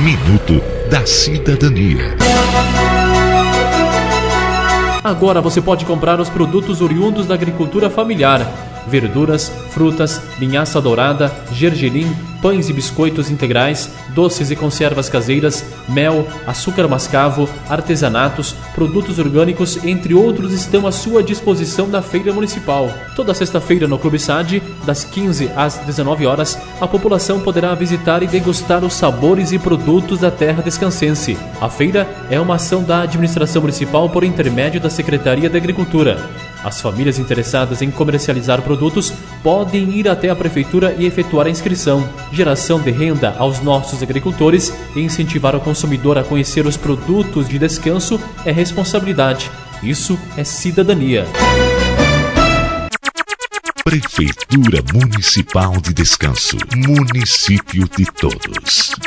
Minuto da Cidadania. Agora você pode comprar os produtos oriundos da agricultura familiar: verduras, frutas, linhaça dourada, gergelim, pães e biscoitos integrais, doces e conservas caseiras, mel, açúcar mascavo, artesanatos, produtos orgânicos, entre outros, estão à sua disposição na Feira Municipal. Toda sexta-feira no Clube SAD, das 15 às 19 horas, a população poderá visitar e degustar os sabores e produtos da terra descansense. A feira é uma ação da administração municipal por intermédio da Secretaria da Agricultura. As famílias interessadas em comercializar produtos podem ir até a prefeitura e efetuar a inscrição. Geração de renda aos nossos agricultores e incentivar o consumidor a conhecer os produtos de descanso é responsabilidade. Isso é cidadania. Prefeitura Municipal de Descanso. Município de todos.